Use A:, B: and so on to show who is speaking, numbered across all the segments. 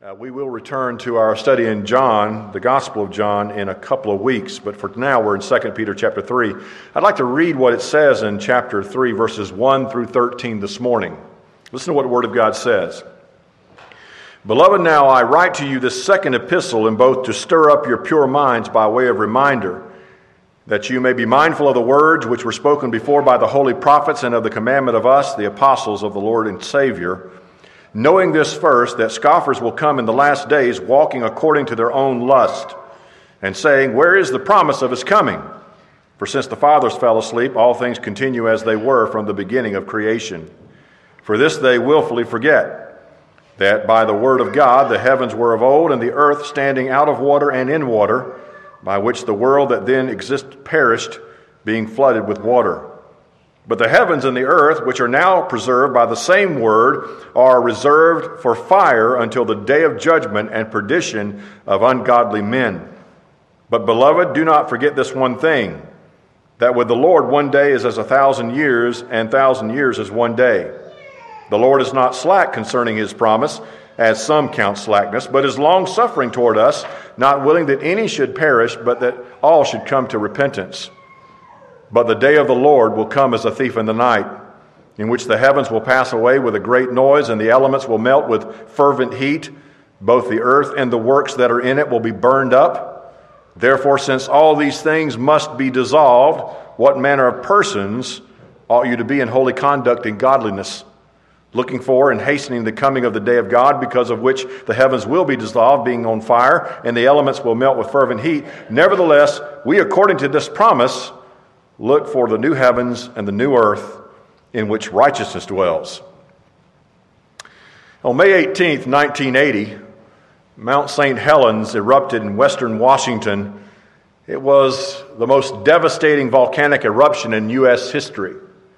A: We will return to our study in John, the Gospel of John, in a couple of weeks, but for now we're in 2 Peter chapter 3. I'd like to read what it says in chapter 3, verses 1 through 13 this morning. Listen to what the Word of God says. Beloved, now I write to you this second epistle, in both to stir up your pure minds by way of reminder, that you may be mindful of the words which were spoken before by the holy prophets, and of the commandment of us, the apostles of the Lord and Savior, knowing this first, that scoffers will come in the last days, walking according to their own lust, and saying, where is the promise of his coming? For since the fathers fell asleep, all things continue as they were from the beginning of creation. For this they willfully forget, that by the word of God the heavens were of old, and the earth standing out of water and in water, by which the world that then existed perished, being flooded with water. But the heavens and the earth, which are now preserved by the same word, are reserved for fire until the day of judgment and perdition of ungodly men. But, beloved, do not forget this one thing, that with the Lord 1 day is as 1,000 years, and 1,000 years as 1 day. The Lord is not slack concerning his promise, as some count slackness, but is long-suffering toward us, not willing that any should perish, but that all should come to repentance. But the day of the Lord will come as a thief in the night, in which the heavens will pass away with a great noise, and the elements will melt with fervent heat. Both the earth and the works that are in it will be burned up. Therefore, since all these things must be dissolved, what manner of persons ought you to be in holy conduct and godliness, looking for and hastening the coming of the day of God, because of which the heavens will be dissolved, being on fire, and the elements will melt with fervent heat. Nevertheless, we, according to this promise, look for the new heavens and the new earth in which righteousness dwells. On May 18th, 1980, Mount St. Helens erupted in western Washington. It was the most devastating volcanic eruption in U.S. history.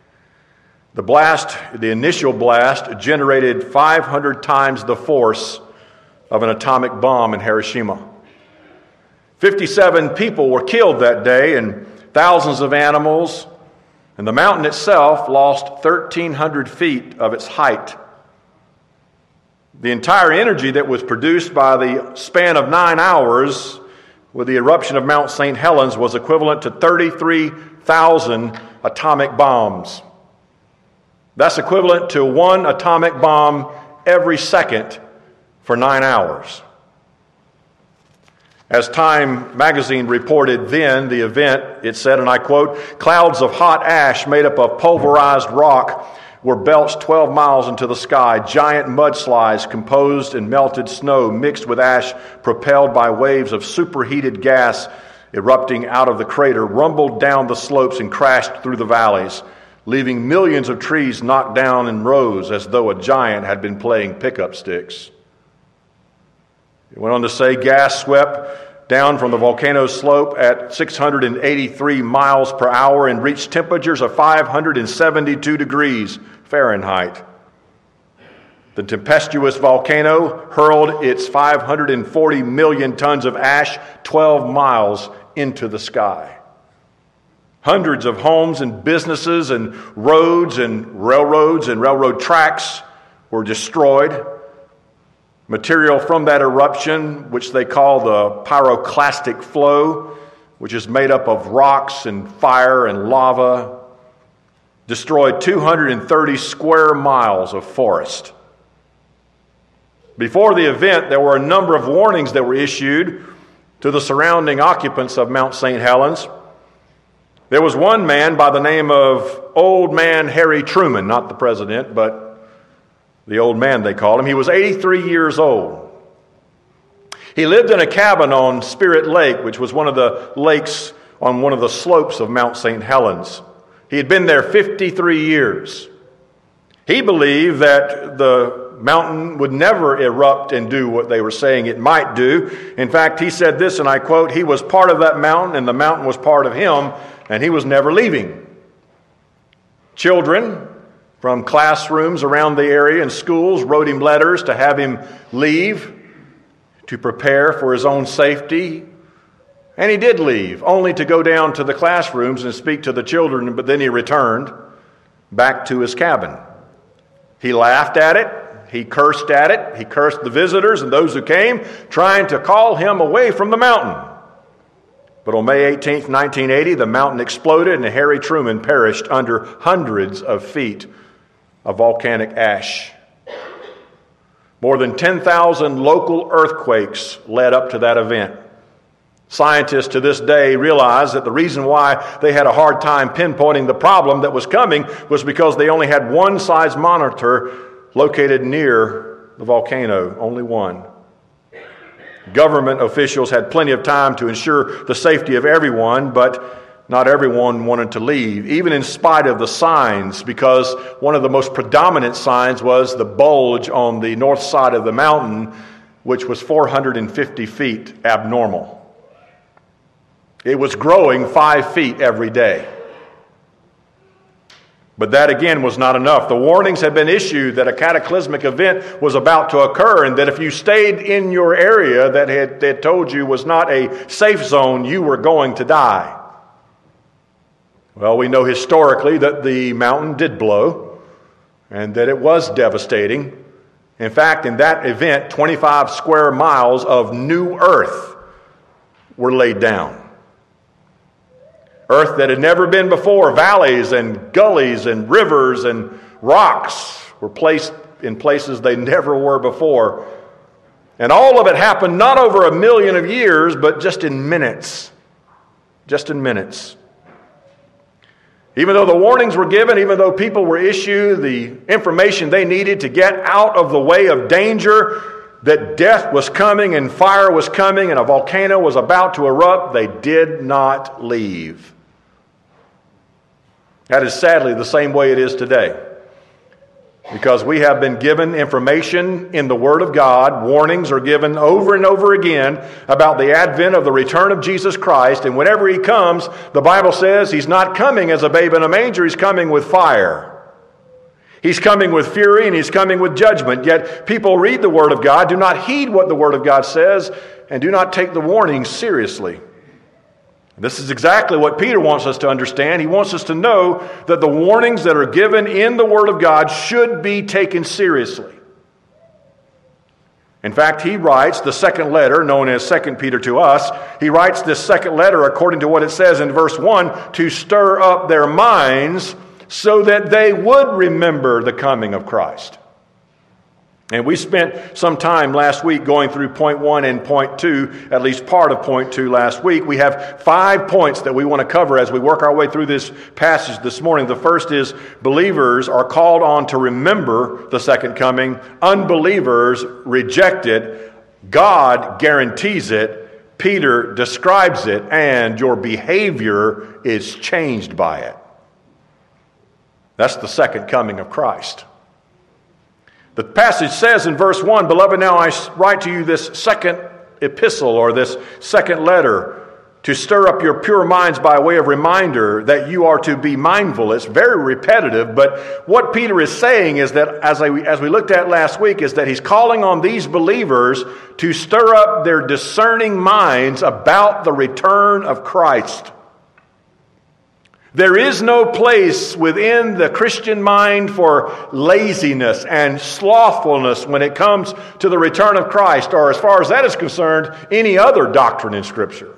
A: The initial blast, generated 500 times the force of an atomic bomb in Hiroshima. 57 people were killed that day, and thousands of animals, and the mountain itself lost 1,300 feet of its height. The entire energy that was produced by the span of 9 hours with the eruption of Mount St. Helens was equivalent to 33,000 atomic bombs. That's equivalent to one atomic bomb every second for 9 hours. As Time magazine reported then the event, it said, and I quote, clouds of hot ash made up of pulverized rock were belched 12 miles into the sky. Giant mudslides composed in melted snow mixed with ash propelled by waves of superheated gas erupting out of the crater rumbled down the slopes and crashed through the valleys, leaving millions of trees knocked down in rows as though a giant had been playing pickup sticks. It went on to say gas swept down from the volcano's slope at 683 miles per hour and reached temperatures of 572 degrees Fahrenheit. The tempestuous volcano hurled its 540 million tons of ash 12 miles into the sky. Hundreds of homes and businesses and roads and railroad tracks were destroyed. Material from that eruption, which they call the pyroclastic flow, which is made up of rocks and fire and lava, destroyed 230 square miles of forest. Before the event, there were a number of warnings that were issued to the surrounding occupants of Mount St. Helens. There was one man by the name of Old Man Harry Truman, not the president, but the old man, they called him. He was 83 years old. He lived in a cabin on Spirit Lake, which was one of the lakes on one of the slopes of Mount St. Helens. He had been there 53 years. He believed that the mountain would never erupt and do what they were saying it might do. In fact, he said this, and I quote, he was part of that mountain, and the mountain was part of him, and he was never leaving. Children from classrooms around the area and schools wrote him letters to have him leave, to prepare for his own safety. And he did leave, only to go down to the classrooms and speak to the children, but then he returned back to his cabin. He laughed at it. He cursed at it. He cursed the visitors and those who came, trying to call him away from the mountain. But on May 18th, 1980, the mountain exploded and Harry Truman perished under hundreds of feet of volcanic ash. More than 10,000 local earthquakes led up to that event. Scientists to this day realize that the reason why they had a hard time pinpointing the problem that was coming was because they only had one seismometer located near the volcano, only one. Government officials had plenty of time to ensure the safety of everyone, but not everyone wanted to leave, even in spite of the signs, because one of the most predominant signs was the bulge on the north side of the mountain, which was 450 feet abnormal. It was growing 5 feet every day. But that again was not enough. The warnings had been issued that a cataclysmic event was about to occur, and that if you stayed in your area that had told you was not a safe zone, you were going to die. Well, we know historically that the mountain did blow and that it was devastating. In fact, in that event, 25 square miles of new earth were laid down. Earth that had never been before. Valleys and gullies and rivers and rocks were placed in places they never were before. And all of it happened not over 1 million years, but just in minutes. Just in minutes. Even though the warnings were given, even though people were issued the information they needed to get out of the way of danger, that death was coming and fire was coming and a volcano was about to erupt, they did not leave. That is sadly the same way it is today. Because we have been given information in the Word of God, warnings are given over and over again about the advent of the return of Jesus Christ, and whenever He comes, the Bible says He's not coming as a babe in a manger, He's coming with fire. He's coming with fury and He's coming with judgment. Yet people read the Word of God, do not heed what the Word of God says, and do not take the warnings seriously. This is exactly what Peter wants us to understand. He wants us to know that the warnings that are given in the Word of God should be taken seriously. In fact, he writes the second letter, known as 2 Peter to us, he writes this second letter according to what it says in verse 1, to stir up their minds so that they would remember the coming of Christ. And we spent some time last week going through point 1 and point 2, at least part of point 2 last week. We have 5 points that we want to cover as we work our way through this passage this morning. The first is believers are called on to remember the second coming. Unbelievers reject it. God guarantees it. Peter describes it, and your behavior is changed by it. That's the second coming of Christ. The passage says in verse 1, Beloved, now I write to you this second epistle, or this second letter, to stir up your pure minds by way of reminder that you are to be mindful. It's very repetitive, but what Peter is saying is that, as we looked at last week, is that he's calling on these believers to stir up their discerning minds about the return of Christ. There is no place within the Christian mind for laziness and slothfulness when it comes to the return of Christ, or as far as that is concerned, any other doctrine in Scripture.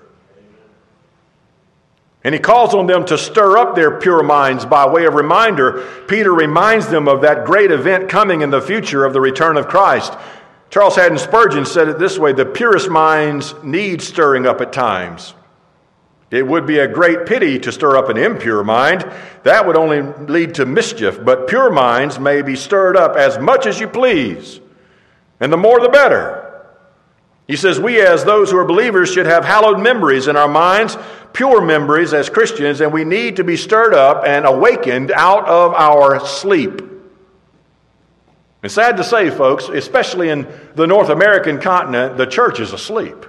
A: And he calls on them to stir up their pure minds by way of reminder. Peter reminds them of that great event coming in the future of the return of Christ. Charles Haddon Spurgeon said it this way, the purest minds need stirring up at times. It would be a great pity to stir up an impure mind. That would only lead to mischief. But pure minds may be stirred up as much as you please. And the more the better. He says, we as those who are believers should have hallowed memories in our minds, pure memories as Christians, and we need to be stirred up and awakened out of our sleep. It's sad to say, folks, especially in the North American continent, the church is asleep.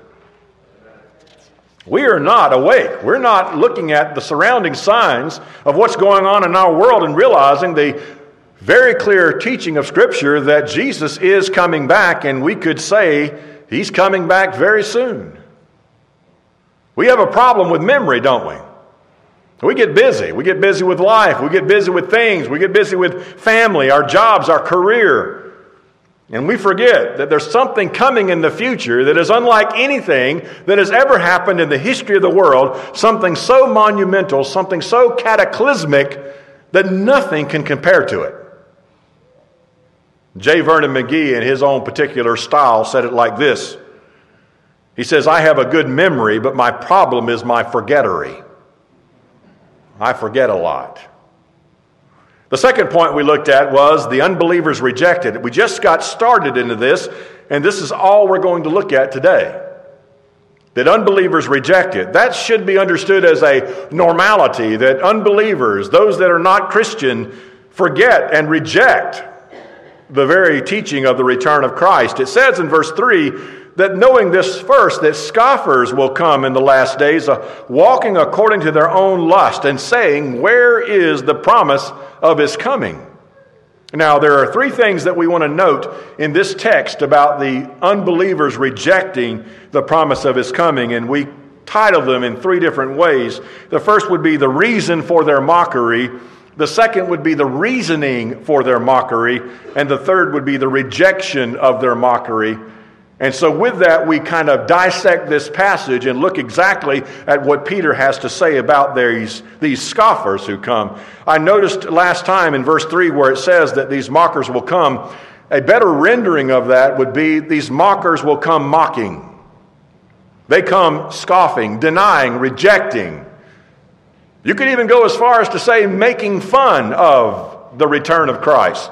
A: We are not awake. We're not looking at the surrounding signs of what's going on in our world and realizing the very clear teaching of Scripture that Jesus is coming back, and we could say He's coming back very soon. We have a problem with memory, don't we? We get busy. We get busy with life. We get busy with things. We get busy with family, our jobs, our career. And we forget that there's something coming in the future that is unlike anything that has ever happened in the history of the world, something so monumental, something so cataclysmic that nothing can compare to it. J. Vernon McGee, in his own particular style, said it like this. He says, I have a good memory, but my problem is my forgettery. I forget a lot. The second point we looked at was the unbelievers rejected. We just got started into this, and this is all we're going to look at today. That unbelievers reject it. That should be understood as a normality, that unbelievers, those that are not Christian, forget and reject the very teaching of the return of Christ. It says in verse 3 that knowing this first, that scoffers will come in the last days, walking according to their own lust, and saying, where is the promise of his coming? Now, there are three things that we want to note in this text about the unbelievers rejecting the promise of his coming, and we title them in three different ways. The first would be the reason for their mockery. The second would be the reasoning for their mockery. And the third would be the rejection of their mockery. And so with that, we kind of dissect this passage and look exactly at what Peter has to say about these scoffers who come. I noticed last time in verse 3 where it says that these mockers will come. A better rendering of that would be these mockers will come mocking. They come scoffing, denying, rejecting. You could even go as far as to say making fun of the return of Christ.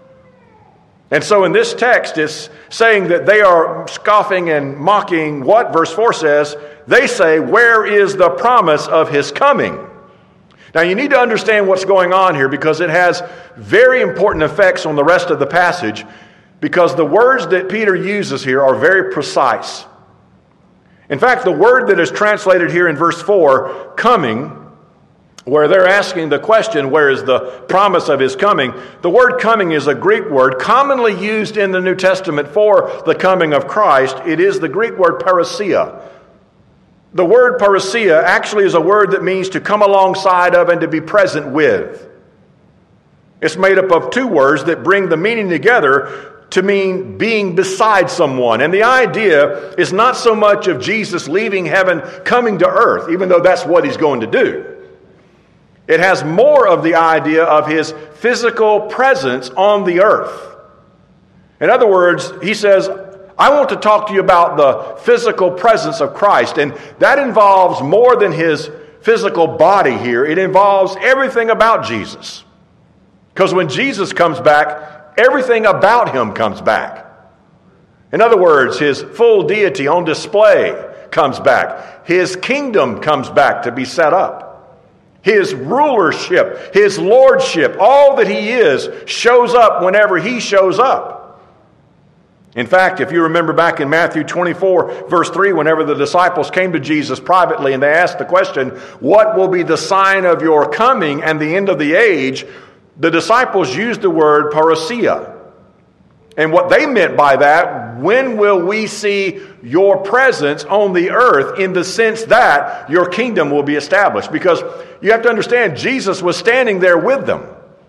A: And so in this text, it's saying that they are scoffing and mocking what verse 4 says. They say, where is the promise of his coming? Now you need to understand what's going on here because it has very important effects on the rest of the passage because the words that Peter uses here are very precise. In fact, the word that is translated here in verse 4, coming, where they're asking the question, where is the promise of his coming? The word coming is a Greek word commonly used in the New Testament for the coming of Christ. It is the Greek word parousia. The word parousia actually is a word that means to come alongside of and to be present with. It's made up of two words that bring the meaning together to mean being beside someone. And the idea is not so much of Jesus leaving heaven, coming to earth, even though that's what he's going to do. It has more of the idea of his physical presence on the earth. In other words, he says, I want to talk to you about the physical presence of Christ. And that involves more than his physical body here. It involves everything about Jesus. Because when Jesus comes back, everything about him comes back. In other words, his full deity on display comes back. His kingdom comes back to be set up. His rulership, his lordship, all that he is shows up whenever he shows up. In fact, if you remember back in Matthew 24, verse 3, whenever the disciples came to Jesus privately and they asked the question, what will be the sign of your coming and the end of the age? The disciples used the word parousia. And what they meant by that, when will we see your presence on the earth in the sense that your kingdom will be established? Because you have to understand, Jesus was standing there with them.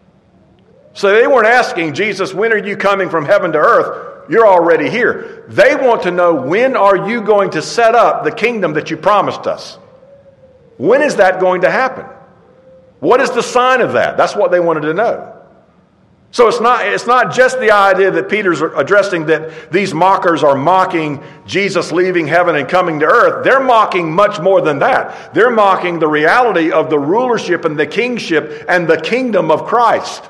A: So they weren't asking, Jesus, when are you coming from heaven to earth? You're already here. They want to know, when are you going to set up the kingdom that you promised us? When is that going to happen? What is the sign of that? That's what they wanted to know. So it's not just the idea that Peter's addressing that these mockers are mocking Jesus leaving heaven and coming to earth. They're mocking much more than that. They're mocking the reality of the rulership and the kingship and the kingdom of Christ.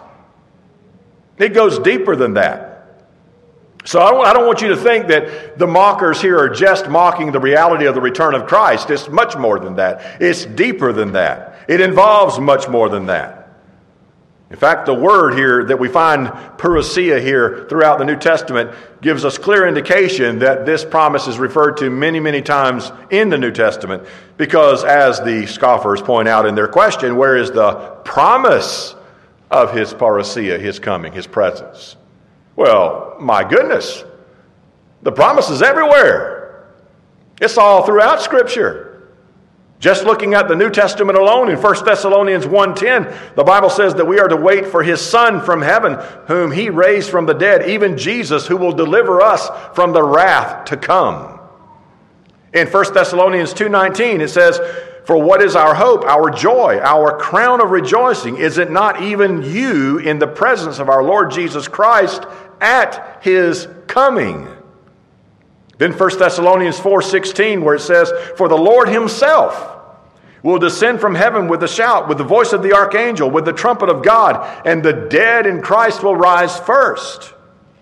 A: It goes deeper than that. So I don't want you to think that the mockers here are just mocking the reality of the return of Christ. It's much more than that. It's deeper than that. It involves much more than that. In fact, the word here that we find, parousia, here throughout the New Testament gives us clear indication that this promise is referred to many, many times in the New Testament. Because as the scoffers point out in their question, where is the promise of his parousia, his coming, his presence? Well, my goodness, the promise is everywhere. It's all throughout Scripture. Just looking at the New Testament alone in 1 Thessalonians 1:10, the Bible says that we are to wait for his Son from heaven, whom he raised from the dead, even Jesus, who will deliver us from the wrath to come. In 1 Thessalonians 2:19, it says, for what is our hope, our joy, our crown of rejoicing? Is it not even you in the presence of our Lord Jesus Christ at his coming? Then 1 Thessalonians 4:16, where it says, for the Lord himself will descend from heaven with a shout, with the voice of the archangel, with the trumpet of God, and the dead in Christ will rise first.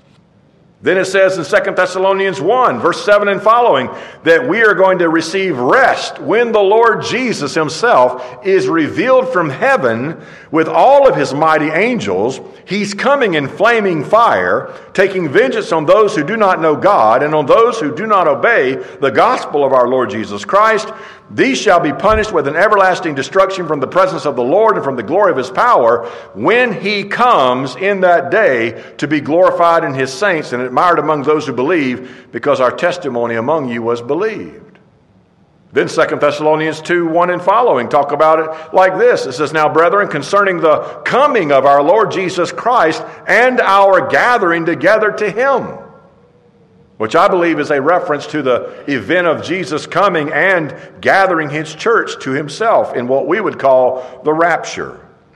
A: Then it says in 2 Thessalonians 1, verse 7 and following, that we are going to receive rest when the Lord Jesus himself is revealed from heaven with all of his mighty angels. He's coming in flaming fire, taking vengeance on those who do not know God and on those who do not obey the gospel of our Lord Jesus Christ. These shall be punished with an everlasting destruction from the presence of the Lord and from the glory of his power when he comes in that day to be glorified in his saints and admired among those who believe, because our testimony among you was believed. Then 2 Thessalonians 2:1 and following talk about it like this. It says, now, brethren, concerning the coming of our Lord Jesus Christ and our gathering together to him, which I believe is a reference to the event of Jesus coming and gathering his church to himself in what we would call the rapture.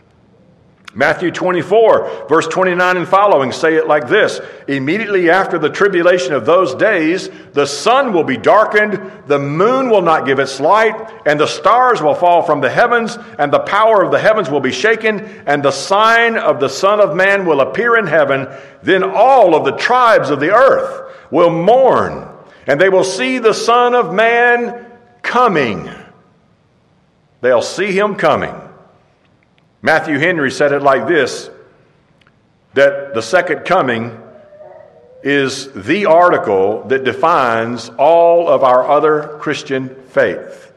A: Matthew 24, verse 29 and following say it like this. Immediately after the tribulation of those days, the sun will be darkened, the moon will not give its light, and the stars will fall from the heavens, and the power of the heavens will be shaken, and the sign of the Son of Man will appear in heaven. Then all of the tribes of the earth will mourn, and they will see the Son of Man coming. They'll see him coming. Matthew Henry said it like this, that the second coming is the article that defines all of our other Christian faith.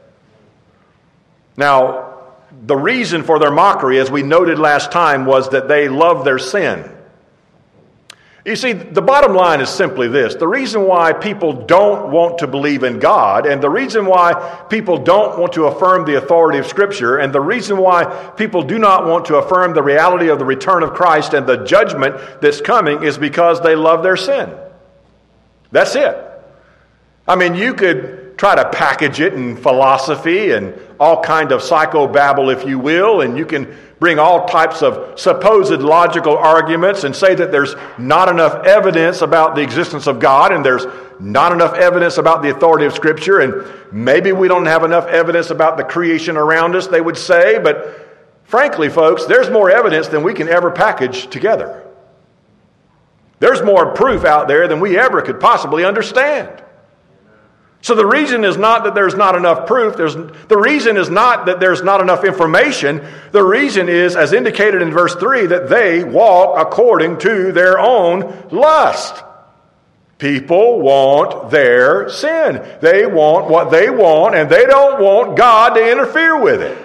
A: Now, the reason for their mockery, as we noted last time, was that they love their sin. You see, the bottom line is simply this. The reason why people don't want to believe in God, and the reason why people don't want to affirm the authority of Scripture, and the reason why people do not want to affirm the reality of the return of Christ and the judgment that's coming, is because they love their sin. That's it. I mean, you could try to package it in philosophy and all kind of psychobabble, if you will, and you can bring all types of supposed logical arguments and say that there's not enough evidence about the existence of God and there's not enough evidence about the authority of Scripture, and maybe we don't have enough evidence about the creation around us, they would say. But frankly, folks, there's more evidence than we can ever package together. There's more proof out there than we ever could possibly understand. So the reason is not that there's not enough proof. The reason is not that there's not enough information. The reason is, as indicated in verse 3, that they walk according to their own lust. People want their sin. They want what they want, and they don't want God to interfere with it.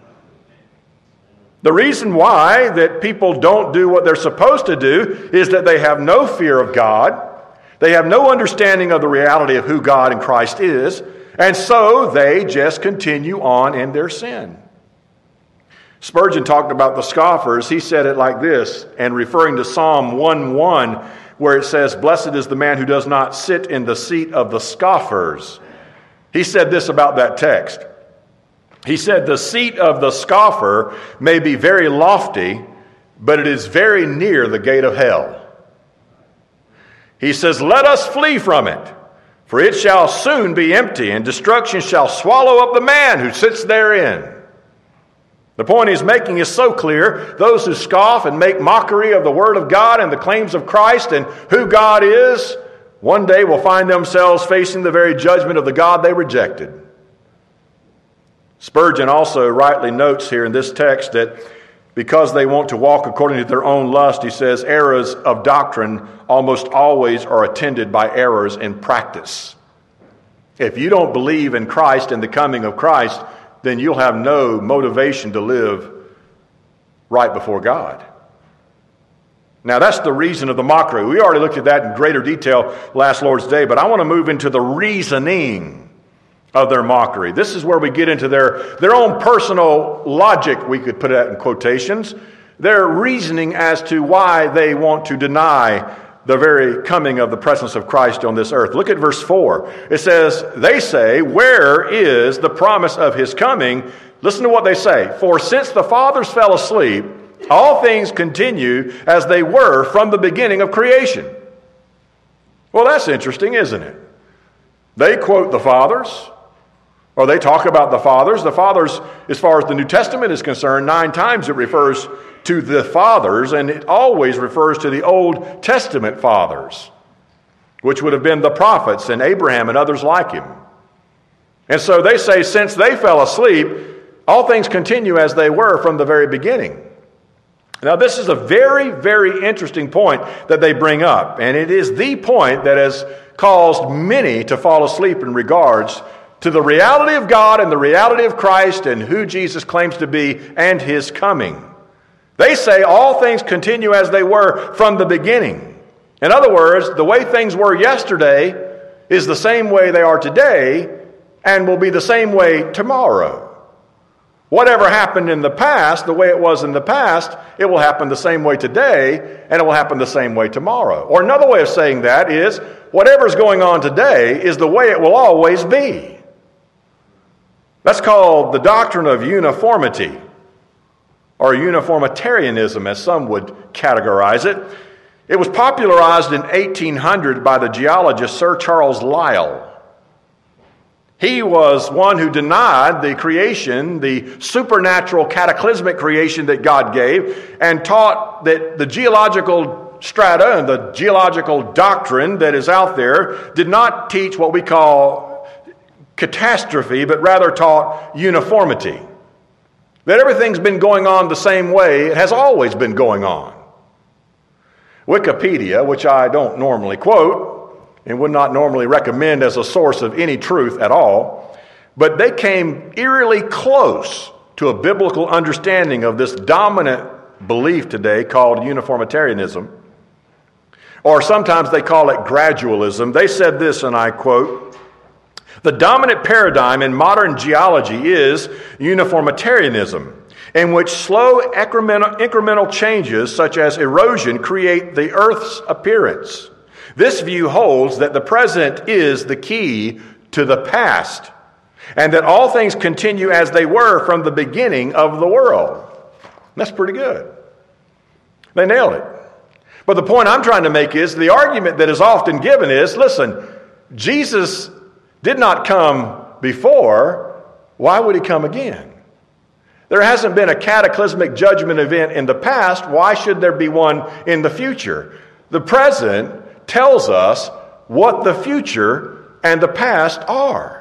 A: The reason why that people don't do what they're supposed to do is that they have no fear of God. They have no understanding of the reality of who God and Christ is, and so they just continue on in their sin. Spurgeon talked about the scoffers. He said it like this, and referring to Psalm 1:1, where it says, blessed is the man who does not sit in the seat of the scoffers. He said this about that text. He said, the seat of the scoffer may be very lofty, but it is very near the gate of hell. He says, let us flee from it, for it shall soon be empty, and destruction shall swallow up the man who sits therein. The point he's making is so clear. Those who scoff and make mockery of the Word of God and the claims of Christ and who God is, one day will find themselves facing the very judgment of the God they rejected. Spurgeon also rightly notes here in this text that because they want to walk according to their own lust, he says, errors of doctrine almost always are attended by errors in practice. If you don't believe in Christ and the coming of Christ, then you'll have no motivation to live right before God. Now, that's the reason of the mockery. We already looked at that in greater detail last Lord's Day, but I want to move into the reasoning of their mockery. This is where we get into their own personal logic, we could put that in quotations, their reasoning as to why they want to deny the very coming of the presence of Christ on this earth. Look at verse 4. It says, they say, where is the promise of his coming? Listen to what they say. For since the fathers fell asleep, all things continue as they were from the beginning of creation. Well, that's interesting, isn't it? They quote the fathers, or they talk about the fathers. The fathers, as far as the New Testament is concerned, 9 times it refers to the fathers, and it always refers to the Old Testament fathers, which would have been the prophets and Abraham and others like him. And so they say, since they fell asleep, all things continue as they were from the very beginning. Now, this is a very, very interesting point that they bring up, and it is the point that has caused many to fall asleep in regards to the reality of God and the reality of Christ and who Jesus claims to be and his coming. They say all things continue as they were from the beginning. In other words, the way things were yesterday is the same way they are today and will be the same way tomorrow. Whatever happened in the past, the way it was in the past, it will happen the same way today, and it will happen the same way tomorrow. Or another way of saying that is, whatever's going on today is the way it will always be. That's called the doctrine of uniformity, or uniformitarianism, as some would categorize it. It was popularized in 1800 by the geologist Sir Charles Lyell. He was one who denied the creation, the supernatural cataclysmic creation that God gave, and taught that the geological strata and the geological doctrine that is out there did not teach what we call catastrophe, but rather taught uniformity. That everything's been going on the same way it has always been going on. Wikipedia, which I don't normally quote, and would not normally recommend as a source of any truth at all, but they came eerily close to a biblical understanding of this dominant belief today called uniformitarianism, or sometimes they call it gradualism. They said this, and I quote, "The dominant paradigm in modern geology is uniformitarianism, in which slow incremental changes such as erosion create the Earth's appearance. This view holds that the present is the key to the past, and that all things continue as they were from the beginning of the world." That's pretty good. They nailed it. But the point I'm trying to make is the argument that is often given is, listen, Jesus did not come before. Why would he come again? There hasn't been a cataclysmic judgment event in the past. Why should there be one in the future? The present tells us what the future and the past are.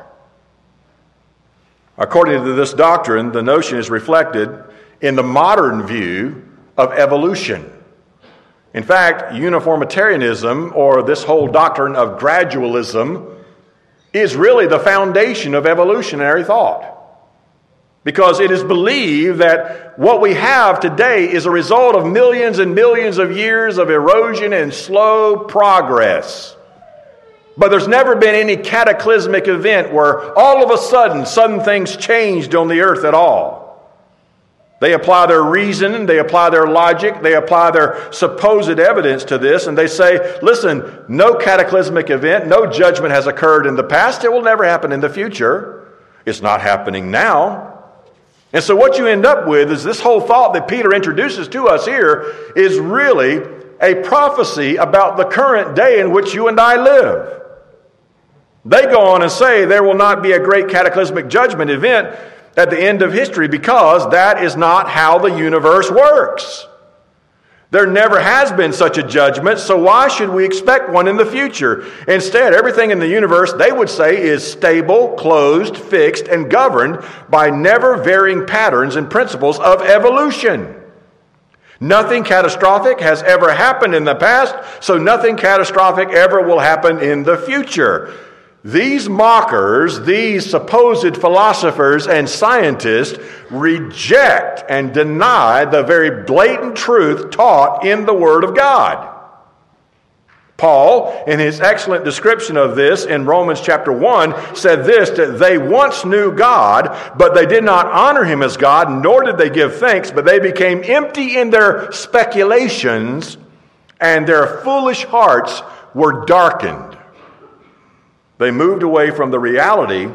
A: According to this doctrine, the notion is reflected in the modern view of evolution. In fact, uniformitarianism, or this whole doctrine of gradualism, is really the foundation of evolutionary thought. Because it is believed that what we have today is a result of millions and millions of years of erosion and slow progress. But there's never been any cataclysmic event where all of a sudden things changed on the earth at all. They apply their reason, they apply their logic, they apply their supposed evidence to this, and they say, listen, no cataclysmic event, no judgment has occurred in the past, it will never happen in the future. It's not happening now. And so what you end up with is this whole thought that Peter introduces to us here is really a prophecy about the current day in which you and I live. They go on and say there will not be a great cataclysmic judgment event at the end of history because that is not how the universe works. There never has been such a judgment, so why should we expect one in the future? Instead, everything in the universe, they would say, is stable, closed, fixed, and governed by never-varying patterns and principles of evolution. Nothing catastrophic has ever happened in the past, so nothing catastrophic ever will happen in the future. These mockers, these supposed philosophers and scientists reject and deny the very blatant truth taught in the Word of God. Paul, in his excellent description of this in Romans chapter 1, said this, that they once knew God, but they did not honor him as God, nor did they give thanks, but they became empty in their speculations, and their foolish hearts were darkened. They moved away from the reality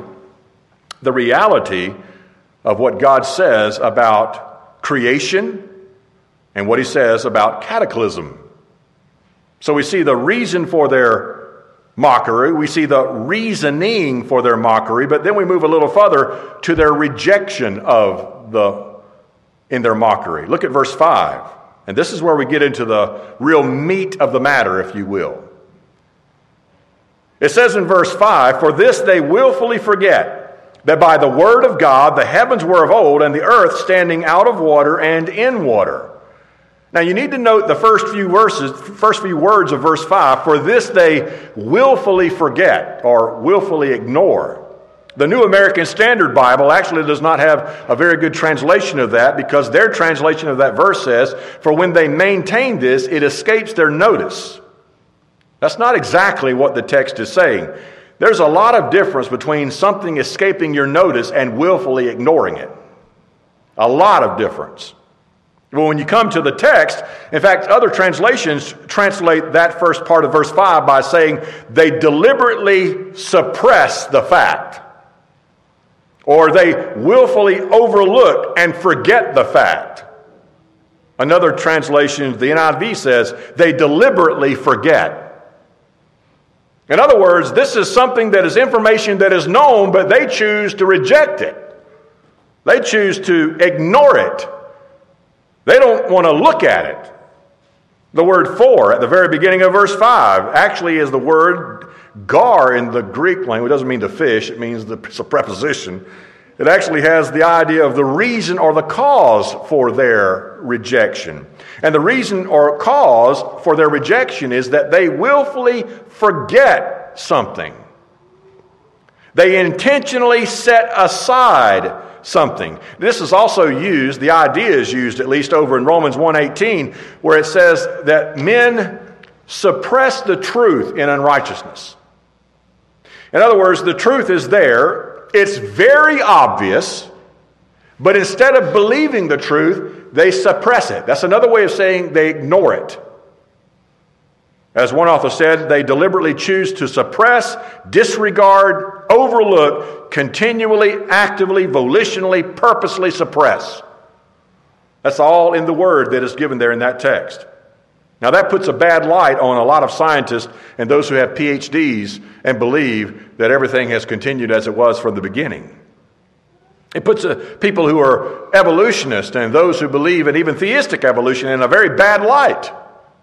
A: of what God says about creation and what he says about cataclysm. So we see the reason for their mockery, we see the reasoning for their mockery, but then we move a little further to their rejection in their mockery. Look at verse 5, and this is where we get into the real meat of the matter, if you will. It says in verse 5, "For this they willfully forget, that by the word of God the heavens were of old, and the earth standing out of water and in water." Now you need to note the first few words of verse 5, "For this they willfully forget," or willfully ignore. The New American Standard Bible actually does not have a very good translation of that, because their translation of that verse says, "For when they maintain this, it escapes their notice." That's not exactly what the text is saying. There's a lot of difference between something escaping your notice and willfully ignoring it. A lot of difference. Well, when you come to the text, in fact, other translations translate that first part of verse 5 by saying they deliberately suppress the fact, or they willfully overlook and forget the fact. Another translation, the NIV, says they deliberately forget. In other words, this is something that is information that is known, but they choose to reject it. They choose to ignore it. They don't want to look at it. The word "for" at the very beginning of verse 5 actually is the word gar in the Greek language. It doesn't mean to fish, it means it's a preposition. It actually has the idea of the reason or the cause for their rejection. And the reason or cause for their rejection is that they willfully forget something. They intentionally set aside something. This is also used, the idea is used at least over in Romans 1:18, where it says that men suppress the truth in unrighteousness. In other words, the truth is there, it's very obvious, but instead of believing the truth, they suppress it. That's another way of saying they ignore it. As one author said, they deliberately choose to suppress, disregard, overlook, continually, actively, volitionally, purposely suppress. That's all in the word that is given there in that text. Now that puts a bad light on a lot of scientists and those who have PhDs and believe that everything has continued as it was from the beginning. It puts people who are evolutionists and those who believe in even theistic evolution in a very bad light.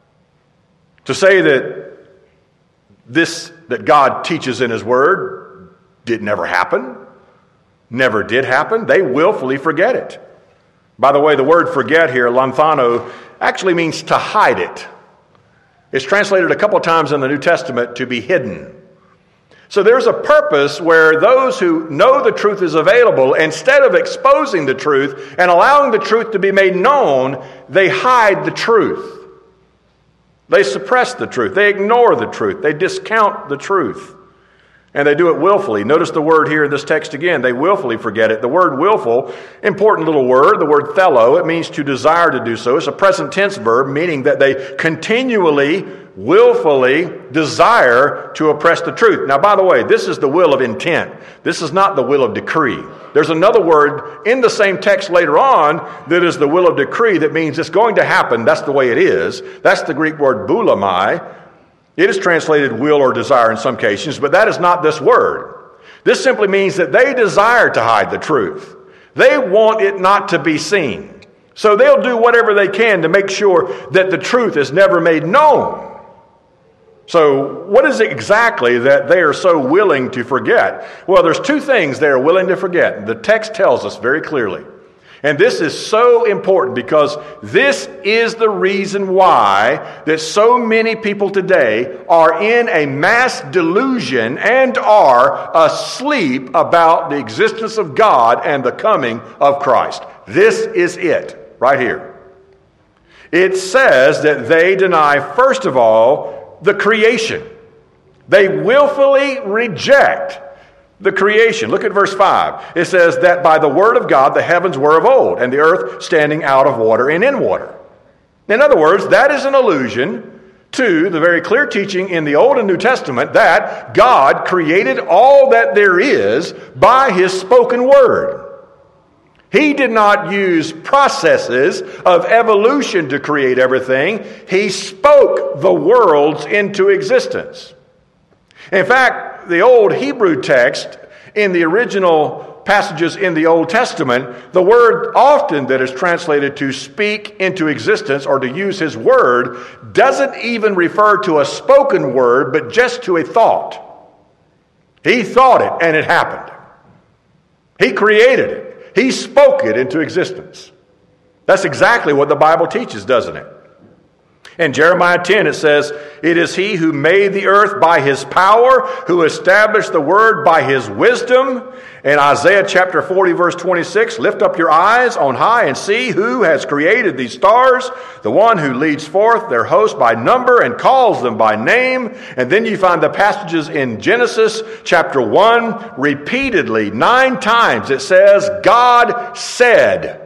A: To say that this that God teaches in His Word never happened, never did happen, they willfully forget it. By the way, the word "forget" here, lanthano, actually means to hide it. It's translated a couple times in the New Testament to be hidden. So there's a purpose where those who know the truth is available, instead of exposing the truth and allowing the truth to be made known, they hide the truth. They suppress the truth. They ignore the truth. They discount the truth. And they do it willfully. Notice the word here in this text again. They willfully forget it. The word willful, important little word, the word thelo, it means to desire to do so. It's a present tense verb, meaning that they continually, willfully desire to oppress the truth. Now, by the way, this is the will of intent. This is not the will of decree. There's another word in the same text later on that is the will of decree that means it's going to happen. That's the way it is. That's the Greek word boulamai. It is translated will or desire in some cases, but that is not this word. This simply means that they desire to hide the truth. They want it not to be seen. So they'll do whatever they can to make sure that the truth is never made known. So what is it exactly that they are so willing to forget? Well, there's two things they are willing to forget. The text tells us very clearly. And this is so important because this is the reason why that so many people today are in a mass delusion and are asleep about the existence of God and the coming of Christ. This is it right here. It says that they deny, first of all, the creation. They willfully reject the creation. Look at verse 5. It says that by the word of God the heavens were of old, and the earth standing out of water and in water. In other words, that is an allusion to the very clear teaching in the Old and New Testament that God created all that there is by His spoken word. He did not use processes of evolution to create everything. He spoke the worlds into existence. In fact, the old Hebrew text in the original passages in the Old Testament, the word often that is translated to speak into existence or to use His word doesn't even refer to a spoken word, but just to a thought. He thought it and it happened. He created it. He spoke it into existence. That's exactly what the Bible teaches, doesn't it? In Jeremiah 10 it says, "It is He who made the earth by His power, who established the word by His wisdom." In Isaiah chapter 40 verse 26, "Lift up your eyes on high and see who has created these stars, the one who leads forth their host by number and calls them by name." And then you find the passages in Genesis chapter 1, repeatedly, 9 times it says, God said.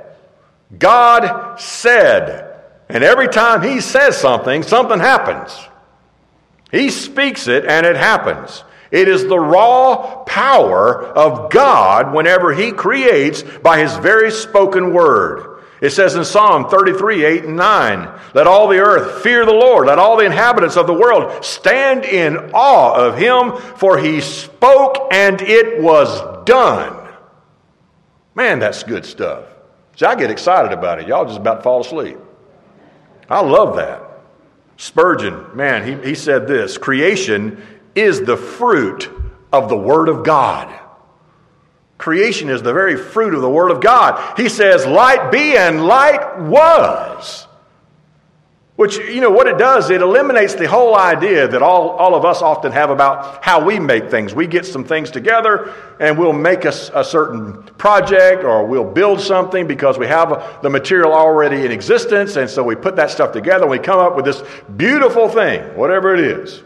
A: God said. And every time He says something, something happens. He speaks it and it happens. It is the raw power of God whenever He creates by His very spoken word. It says in Psalm 33, 8 and 9, "Let all the earth fear the Lord. Let all the inhabitants of the world stand in awe of Him, for He spoke and it was done." Man, that's good stuff. See, I get excited about it. Y'all just about to fall asleep. I love that. Spurgeon, man, he said this, "Creation is the fruit of the Word of God." Creation is the very fruit of the Word of God. He says, "Light be," and light was. Which, you know, what it does, it eliminates the whole idea that all of us often have about how we make things. We get some things together and we'll make a certain project or we'll build something because we have the material already in existence, and so we put that stuff together and we come up with this beautiful thing, whatever it is.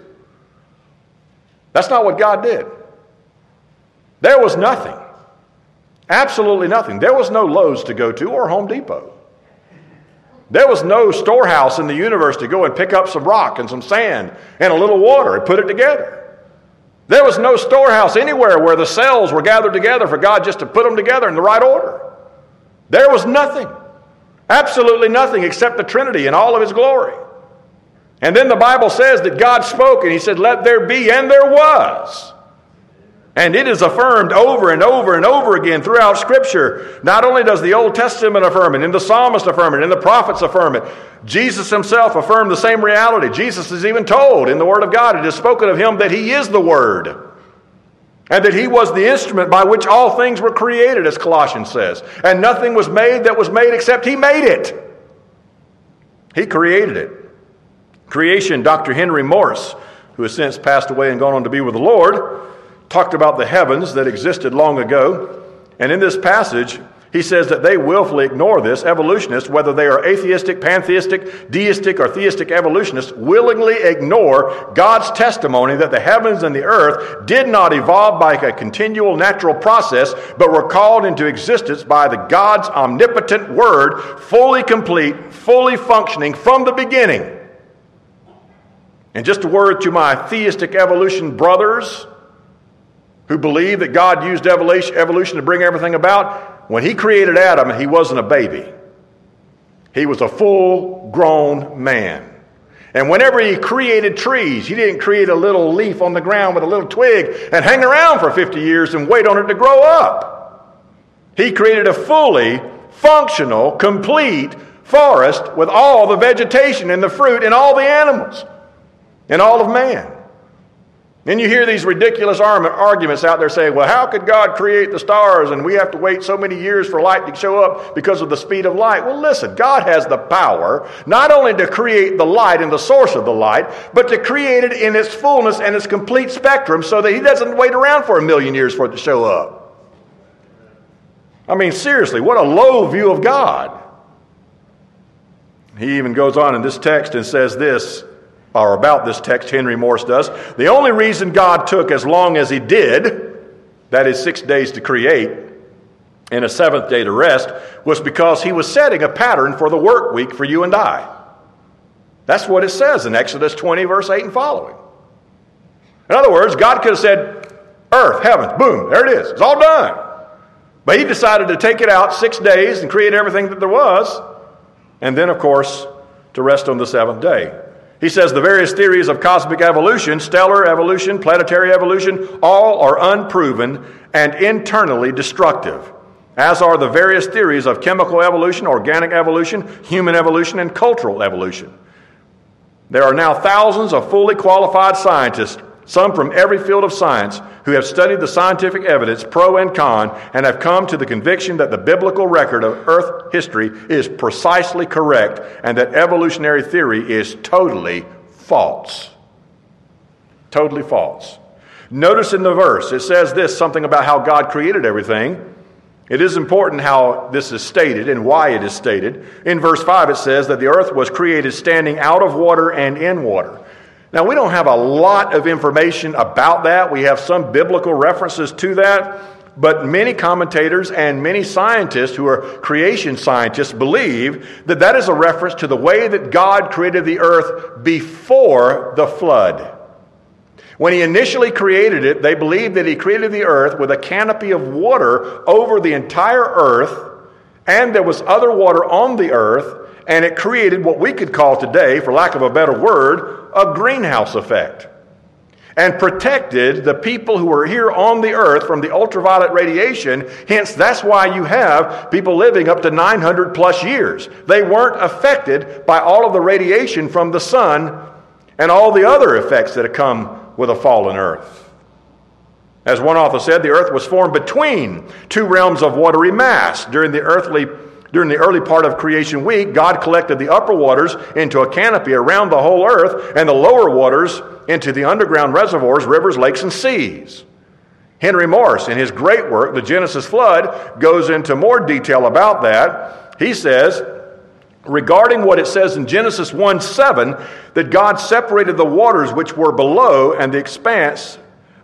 A: That's not what God did. There was nothing. Absolutely nothing. There was no Lowe's to go to or Home Depot. There was no storehouse in the universe to go and pick up some rock and some sand and a little water and put it together. There was no storehouse anywhere where the cells were gathered together for God just to put them together in the right order. There was nothing. Absolutely nothing except the Trinity in all of His glory. And then the Bible says that God spoke and He said, "Let there be," and there was. And it is affirmed over and over and over again throughout Scripture. Not only does the Old Testament affirm it, and the psalmist affirm it, and the prophets affirm it, Jesus Himself affirmed the same reality. Jesus is even told in the Word of God, it is spoken of Him that He is the Word, and that He was the instrument by which all things were created, as Colossians says. And nothing was made that was made except He made it. He created it. Creation, Dr. Henry Morris, who has since passed away and gone on to be with the Lord, talked about the heavens that existed long ago. And in this passage, he says that they willfully ignore this. Evolutionists, whether they are atheistic, pantheistic, deistic, or theistic evolutionists, willingly ignore God's testimony that the heavens and the earth did not evolve by a continual natural process, but were called into existence by the God's omnipotent word, fully complete, fully functioning from the beginning. And just a word to my theistic evolution brothers who believe that God used evolution to bring everything about. When He created Adam, He wasn't a baby. He was a full-grown man. And whenever He created trees, He didn't create a little leaf on the ground with a little twig and hang around for 50 years and wait on it to grow up. He created a fully functional, complete forest with all the vegetation and the fruit and all the animals and all of man. Then you hear these ridiculous arguments out there saying, well, how could God create the stars and we have to wait so many years for light to show up because of the speed of light? Well, listen, God has the power not only to create the light and the source of the light, but to create it in its fullness and its complete spectrum so that He doesn't wait around for 1,000,000 years for it to show up. I mean, seriously, what a low view of God. He even goes on in this text and says this, or about this text, Henry Morris does. The only reason God took as long as he did, that is 6 days to create and a seventh day to rest, was because he was setting a pattern for the work week for you and I. That's what it says in Exodus 20, verse 8 and following. In other words, God could have said, earth, heavens, boom, there it is. It's all done. But he decided to take it out 6 days and create everything that there was, and then, of course, to rest on the seventh day. He says the various theories of cosmic evolution, stellar evolution, planetary evolution, all are unproven and internally destructive, as are the various theories of chemical evolution, organic evolution, human evolution, and cultural evolution. There are now thousands of fully qualified scientists, some from every field of science, who have studied the scientific evidence, pro and con, and have come to the conviction that the biblical record of Earth history is precisely correct and that evolutionary theory is totally false. Totally false. Notice in the verse, it says this, something about how God created everything. It is important how this is stated and why it is stated. In verse 5 it says that the earth was created standing out of water and in water. Now, we don't have a lot of information about that. We have some biblical references to that, but many commentators and many scientists who are creation scientists believe that that is a reference to the way that God created the earth before the flood. When he initially created it, they believed that he created the earth with a canopy of water over the entire earth, and there was other water on the earth, and it created what we could call today, for lack of a better word, a greenhouse effect, and protected the people who were here on the earth from the ultraviolet radiation. Hence, that's why you have people living up to 900 plus years. They weren't affected by all of the radiation from the sun and all the other effects that have come with a fallen earth. As one author said, the earth was formed between two realms of watery mass. During the early part of creation week, God collected the upper waters into a canopy around the whole earth and the lower waters into the underground reservoirs, rivers, lakes, and seas. Henry Morris, in his great work, The Genesis Flood, goes into more detail about that. He says, regarding what it says in Genesis 1:7, that God separated the waters which were below and the expanse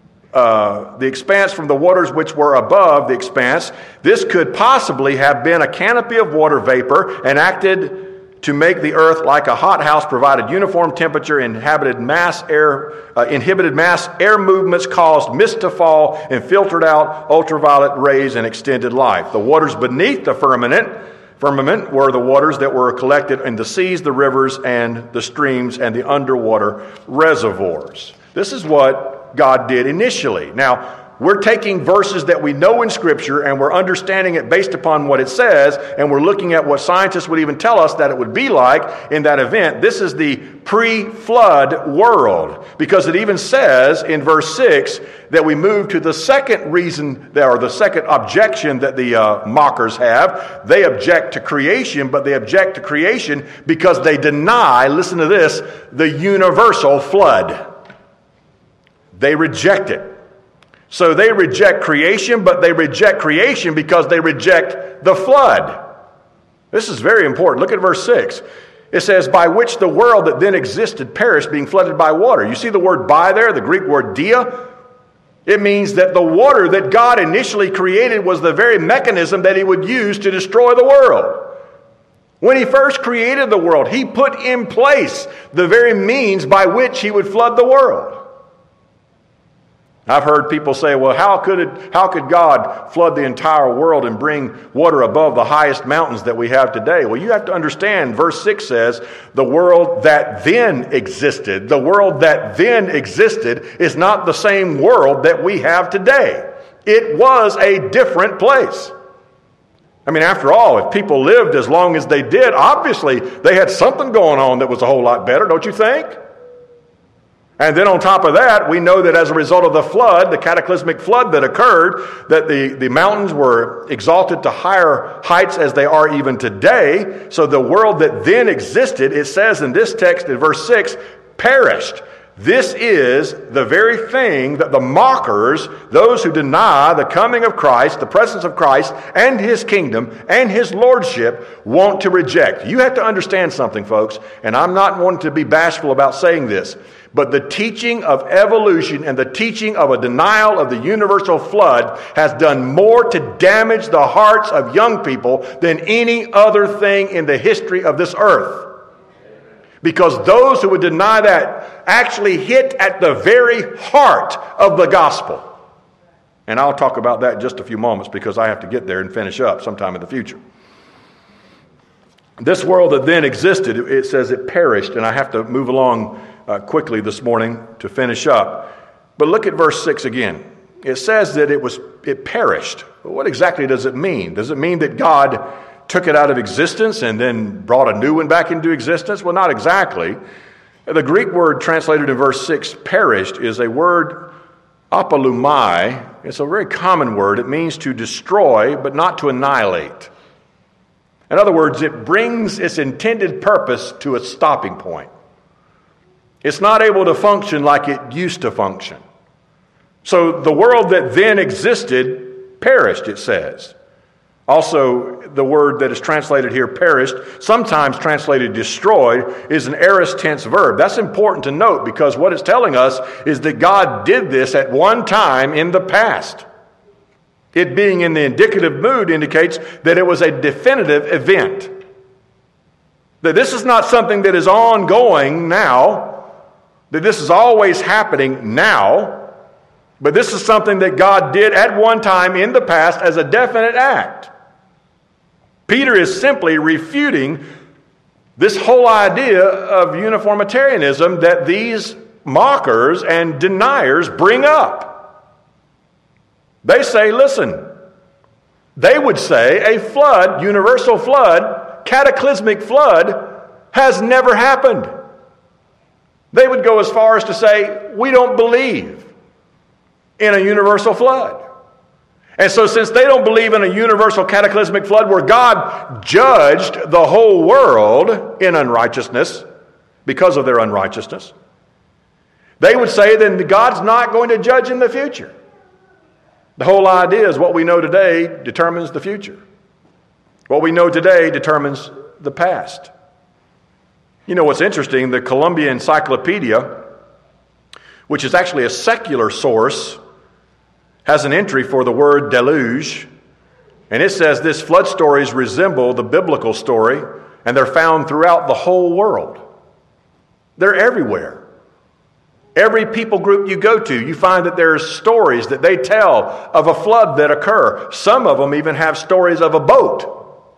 A: from the waters which were above the expanse. This could possibly have been a canopy of water vapor and acted to make the earth like a hothouse, provided uniform temperature, inhibited mass air movements, caused mist to fall, and filtered out ultraviolet rays and extended life. The waters beneath the firmament were the waters that were collected in the seas, the rivers, and the streams, and the underwater reservoirs. This is what God did initially. Now, we're taking verses that we know in Scripture and we're understanding it based upon what it says, and we're looking at what scientists would even tell us that it would be like in that event. This is the pre-flood world, because it even says in verse 6 that we move to the second reason, or the second objection that the mockers have. They object to creation, but they object to creation because they deny, listen to this, the universal flood. They reject it. So they reject creation, but they reject creation because they reject the flood. This is very important. Look at verse 6. It says, by which the world that then existed perished, being flooded by water. You see the word by there, the Greek word dia? It means that the water that God initially created was the very mechanism that he would use to destroy the world. When he first created the world, he put in place the very means by which he would flood the world. I've heard people say, well, how could God flood the entire world and bring water above the highest mountains that we have today? Well, you have to understand, verse 6 says, the world that then existed. The world that then existed is not the same world that we have today. It was a different place. I mean, after all, if people lived as long as they did, obviously they had something going on that was a whole lot better, don't you think? And then on top of that, we know that as a result of the flood, the cataclysmic flood that occurred, that the mountains were exalted to higher heights as they are even today. So the world that then existed, it says in this text in verse 6, perished. This is the very thing that the mockers, those who deny the coming of Christ, the presence of Christ, and His kingdom, and His lordship, want to reject. You have to understand something, folks, and I'm not wanting to be bashful about saying this, but the teaching of evolution and the teaching of a denial of the universal flood has done more to damage the hearts of young people than any other thing in the history of this earth. Because those who would deny that actually hit at the very heart of the gospel. And I'll talk about that in just a few moments because I have to get there and finish up sometime in the future. This world that then existed, it says it perished, and I have to move along quickly this morning to finish up. But look at verse 6 again. It says that it perished. What exactly does it mean? Does it mean that God took it out of existence and then brought a new one back into existence? Well, not exactly. The Greek word translated in verse 6, perished, is a word apolumai. It's a very common word. It means to destroy, but not to annihilate. In other words, it brings its intended purpose to a stopping point. It's not able to function like it used to function. So the world that then existed perished, it says. Also, the word that is translated here, perished, sometimes translated destroyed, is an aorist tense verb. That's important to note because what it's telling us is that God did this at one time in the past. It being in the indicative mood indicates that it was a definitive event. That this is not something that is ongoing now, that this is always happening now, but this is something that God did at one time in the past as a definite act. Peter is simply refuting this whole idea of uniformitarianism that these mockers and deniers bring up. They say, listen, they would say a flood, universal flood, cataclysmic flood, has never happened. They would go as far as to say, we don't believe in a universal flood. And so since they don't believe in a universal cataclysmic flood where God judged the whole world in unrighteousness because of their unrighteousness, they would say then God's not going to judge in the future. The whole idea is what we know today determines the future. What we know today determines the past. You know what's interesting? The Columbia Encyclopedia, which is actually a secular source, has an entry for the word deluge, and it says this flood stories resemble the biblical story, and they're found throughout the whole world. They're everywhere. Every people group you go to, you find that there's stories that they tell of a flood that occur. Some of them even have stories of a boat.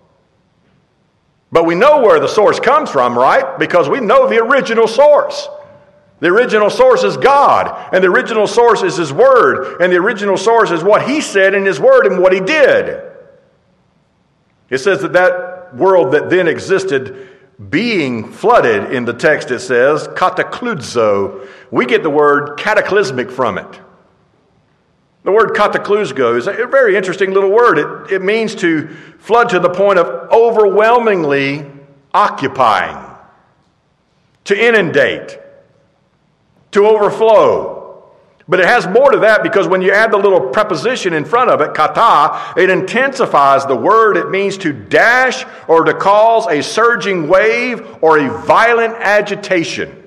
A: But we know where the source comes from, right? Because we know the original source. The original source is God, and the original source is His Word, and the original source is what He said in His Word and what He did. It says that world that then existed being flooded, in the text it says, katakludzo. We get the word cataclysmic from it. The word katakluzgo is a very interesting little word. It means to flood to the point of overwhelmingly occupying, to inundate, to overflow. But it has more to that because when you add the little preposition in front of it, kata, it intensifies the word. It means to dash or to cause a surging wave or a violent agitation.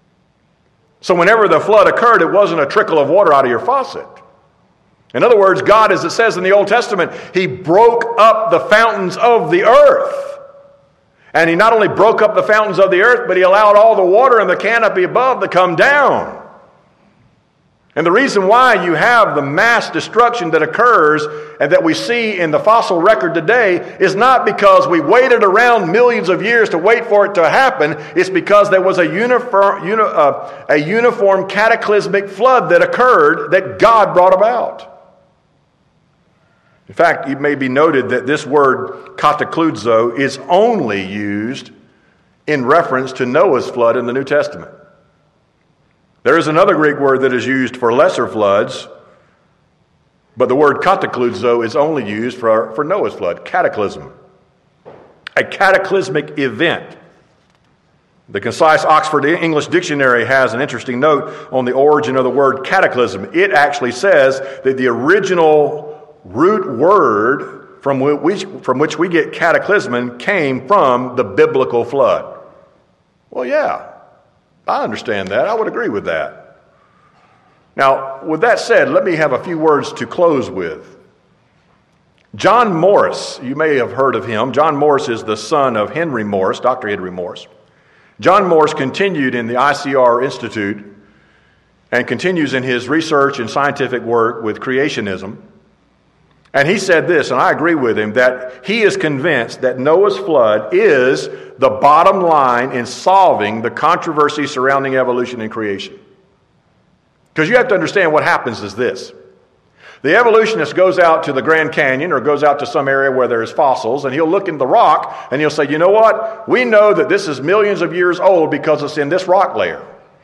A: So whenever the flood occurred, it wasn't a trickle of water out of your faucet. In other words, God, as it says in the Old Testament, He broke up the fountains of the earth. And He not only broke up the fountains of the earth, but He allowed all the water in the canopy above to come down. And the reason why you have the mass destruction that occurs and that we see in the fossil record today is not because we waited around millions of years to wait for it to happen. It's because there was a uniform cataclysmic flood that occurred that God brought about. In fact, it may be noted that this word katakludzo is only used in reference to Noah's flood in the New Testament. There is another Greek word that is used for lesser floods, but the word katakludzo is only used for Noah's flood, cataclysm. A cataclysmic event. The Concise Oxford English Dictionary has an interesting note on the origin of the word cataclysm. It actually says that the original root word from which we get cataclysm came from the biblical flood. Well, yeah, I understand that. I would agree with that. Now, with that said, let me have a few words to close with. John Morris, you may have heard of him. John Morris is the son of Henry Morris, Dr. Henry Morris. John Morris continued in the ICR Institute and continues in his research and scientific work with creationism. And he said this, and I agree with him, that he is convinced that Noah's flood is the bottom line in solving the controversy surrounding evolution and creation. Because you have to understand what happens is this. The evolutionist goes out to the Grand Canyon or goes out to some area where there's fossils, and he'll look in the rock and he'll say, you know what? We know that this is millions of years old because it's in this rock layer.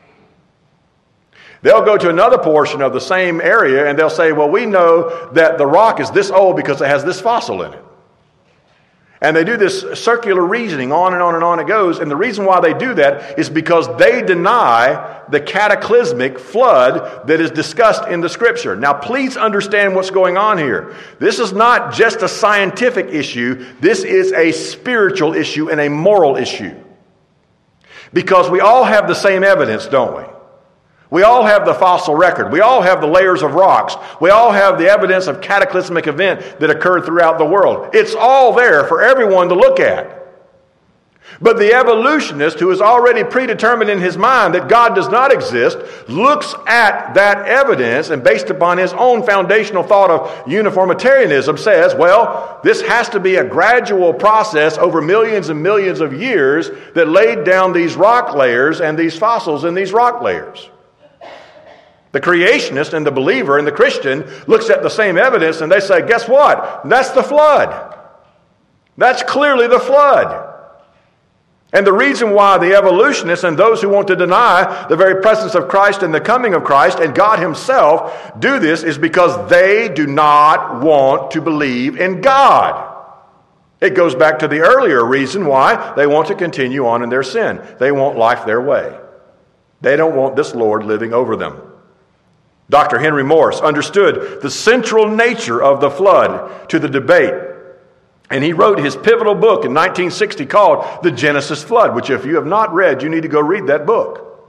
A: They'll go to another portion of the same area and they'll say, well, we know that the rock is this old because it has this fossil in it. And they do this circular reasoning, on and on and on it goes. And the reason why they do that is because they deny the cataclysmic flood that is discussed in the Scripture. Now, please understand what's going on here. This is not just a scientific issue. This is a spiritual issue and a moral issue. Because we all have the same evidence, don't we? We all have the fossil record. We all have the layers of rocks. We all have the evidence of cataclysmic event that occurred throughout the world. It's all there for everyone to look at. But the evolutionist, who is already predetermined in his mind that God does not exist, looks at that evidence and based upon his own foundational thought of uniformitarianism says, well, this has to be a gradual process over millions and millions of years that laid down these rock layers and these fossils in these rock layers. The creationist and the believer and the Christian looks at the same evidence and they say, guess what? That's the flood. That's clearly the flood. And the reason why the evolutionists and those who want to deny the very presence of Christ and the coming of Christ and God himself do this is because they do not want to believe in God. It goes back to the earlier reason why they want to continue on in their sin. They want life their way. They don't want this Lord living over them. Dr. Henry Morris understood the central nature of the flood to the debate. And he wrote his pivotal book in 1960 called The Genesis Flood, which if you have not read, you need to go read that book.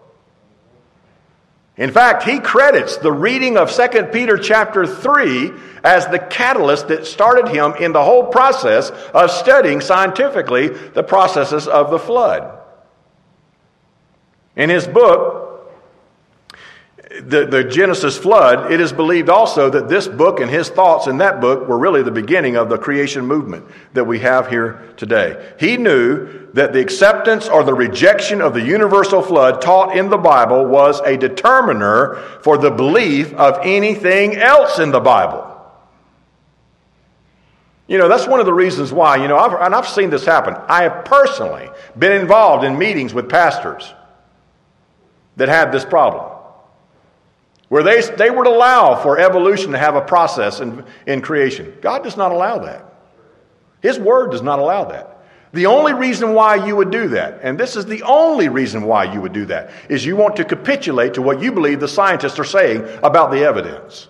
A: In fact, he credits the reading of 2 Peter chapter 3 as the catalyst that started him in the whole process of studying scientifically the processes of the flood. In his book, The Genesis Flood, it is believed also that this book and his thoughts in that book were really the beginning of the creation movement that we have here today. He knew that the acceptance or the rejection of the universal flood taught in the Bible was a determiner for the belief of anything else in the Bible. You know, that's one of the reasons why, I've seen this happen. I have personally been involved in meetings with pastors that had this problem, where they would allow for evolution to have a process in creation. God does not allow that. His Word does not allow that. The only reason why you would do that, and this is the only reason why you would do that, is you want to capitulate to what you believe the scientists are saying about the evidence.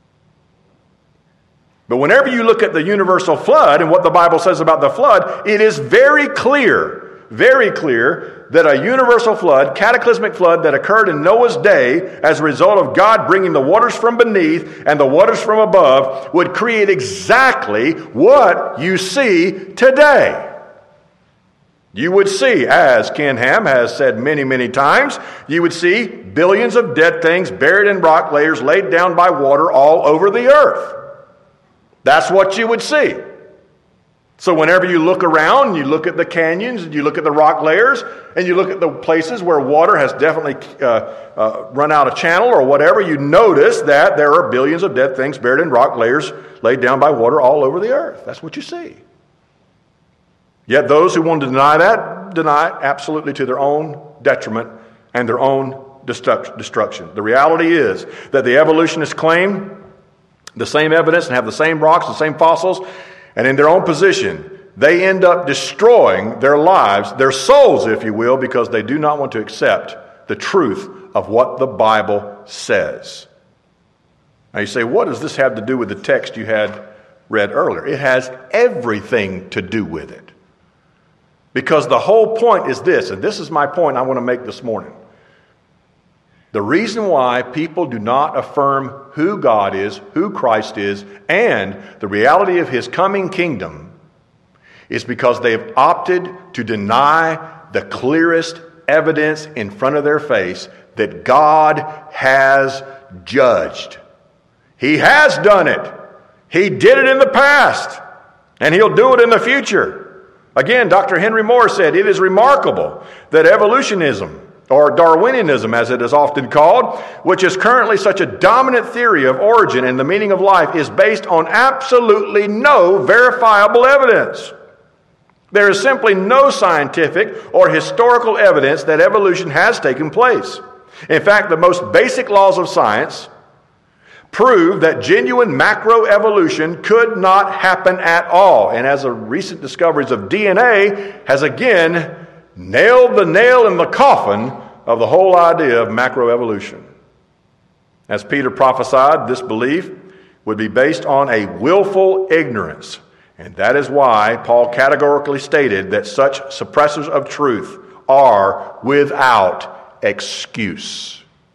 A: But whenever you look at the universal flood and what the Bible says about the flood, it is very clear that a universal flood, cataclysmic flood that occurred in Noah's day as a result of God bringing the waters from beneath and the waters from above would create exactly what you see today. You would see, as Ken Ham has said many, many times, you would see billions of dead things buried in rock layers laid down by water all over the earth. That's what you would see. So whenever you look around, you look at the canyons, and you look at the rock layers, and you look at the places where water has definitely run out of channel or whatever, you notice that there are billions of dead things buried in rock layers laid down by water all over the earth. That's what you see. Yet those who want to deny that, deny it absolutely to their own detriment and their own destruction. The reality is that the evolutionists claim the same evidence and have the same rocks, the same fossils, and in their own position, they end up destroying their lives, their souls, if you will, because they do not want to accept the truth of what the Bible says. Now you say, what does this have to do with the text you had read earlier? It has everything to do with it. Because the whole point is this, and this is my point I want to make this morning. The reason why people do not affirm who God is, who Christ is, and the reality of His coming kingdom is because they have opted to deny the clearest evidence in front of their face that God has judged. He has done it. He did it in the past, and He'll do it in the future. Again, Dr. Henry Moore said, it is remarkable that evolutionism, or Darwinianism as it is often called, which is currently such a dominant theory of origin and the meaning of life, is based on absolutely no verifiable evidence. There is simply no scientific or historical evidence that evolution has taken place. In fact, the most basic laws of science prove that genuine macroevolution could not happen at all. And as the recent discoveries of DNA has again nailed the nail in the coffin of the whole idea of macroevolution. As Peter prophesied, this belief would be based on a willful ignorance. And that is why Paul categorically stated that such suppressors of truth are without excuse.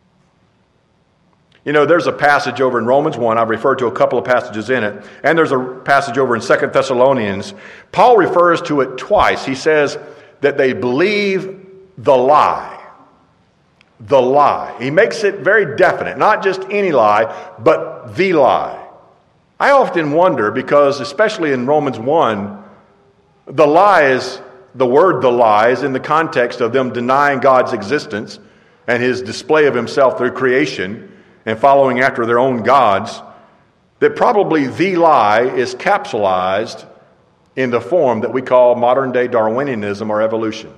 A: You know, there's a passage over in Romans 1. I've referred to a couple of passages in it. And there's a passage over in 2 Thessalonians. Paul refers to it twice. He says that they believe the lie. The lie. He makes it very definite. Not just any lie, but the lie. I often wonder because, especially in Romans 1, the lie is, the word the lie is in the context of them denying God's existence and His display of Himself through creation and following after their own gods, that probably the lie is capsulized in the form that we call modern-day Darwinianism or evolution.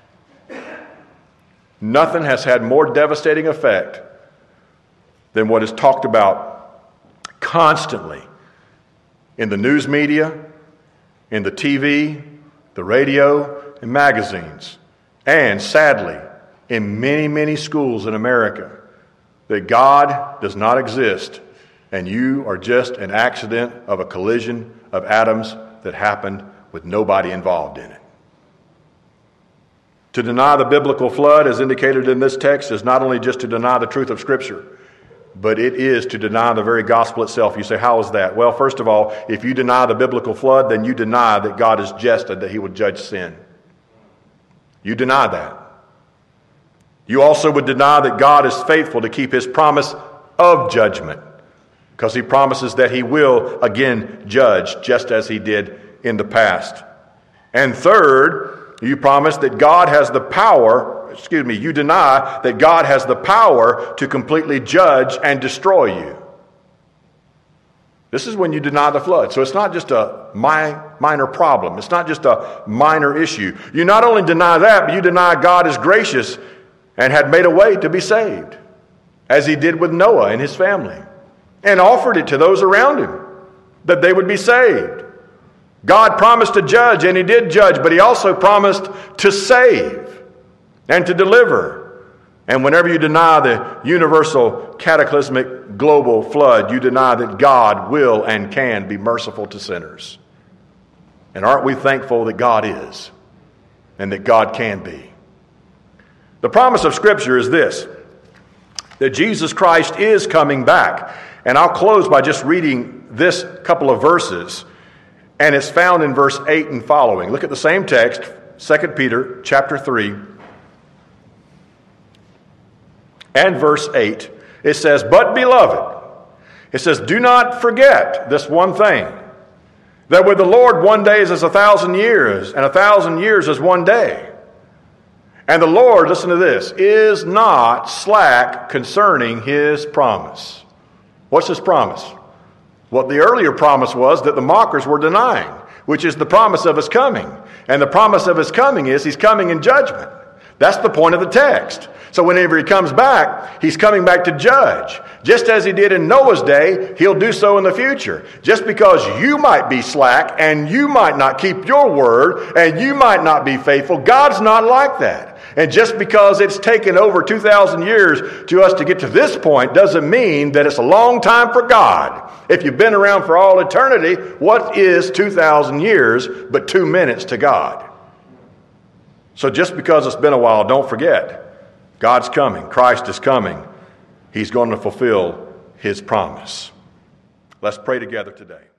A: Nothing has had more devastating effect than what is talked about constantly in the news media, in the TV, the radio, and magazines, and sadly, in many, many schools in America, that God does not exist and you are just an accident of a collision of atoms that happened with nobody involved in it. To deny the biblical flood, as indicated in this text, is not only just to deny the truth of Scripture, but it is to deny the very gospel itself. You say, how is that? Well, first of all, if you deny the biblical flood, then you deny that God is just and that He would judge sin. You deny that. You also would deny that God is faithful to keep His promise of judgment, because He promises that He will again judge, just as He did in the past. And third, you promise that God has the power, you deny that God has the power to completely judge and destroy you. This is when you deny the flood. So it's not just a minor problem. It's not just a minor issue. You not only deny that, but you deny God is gracious and had made a way to be saved, as He did with Noah and his family, and offered it to those around him, that they would be saved. God promised to judge, and He did judge, but He also promised to save and to deliver. And whenever you deny the universal, cataclysmic, global flood, you deny that God will and can be merciful to sinners. And aren't we thankful that God is, and that God can be? The promise of Scripture is this, that Jesus Christ is coming back. And I'll close by just reading this couple of verses, and it's found in verse 8 and following. Look at the same text, 2 Peter chapter 3 and verse 8. It says, "But beloved," it says, "do not forget this one thing, that with the Lord 1 day is as 1,000 years, and 1,000 years as 1 day. And the Lord," listen to this, "is not slack concerning His promise." What's His promise? What the earlier promise was that the mockers were denying, which is the promise of His coming. And the promise of His coming is He's coming in judgment. That's the point of the text. So whenever he comes back, he's coming back to judge. Just as he did in Noah's day, he'll do so in the future. Just because you might be slack and you might not keep your word and you might not be faithful, God's not like that. And just because it's taken over 2,000 years to us to get to this point doesn't mean that it's a long time for God. If you've been around for all eternity, what is 2,000 years but 2 minutes to God? So just because it's been a while, don't forget, God's coming. Christ is coming. He's going to fulfill his promise. Let's pray together today.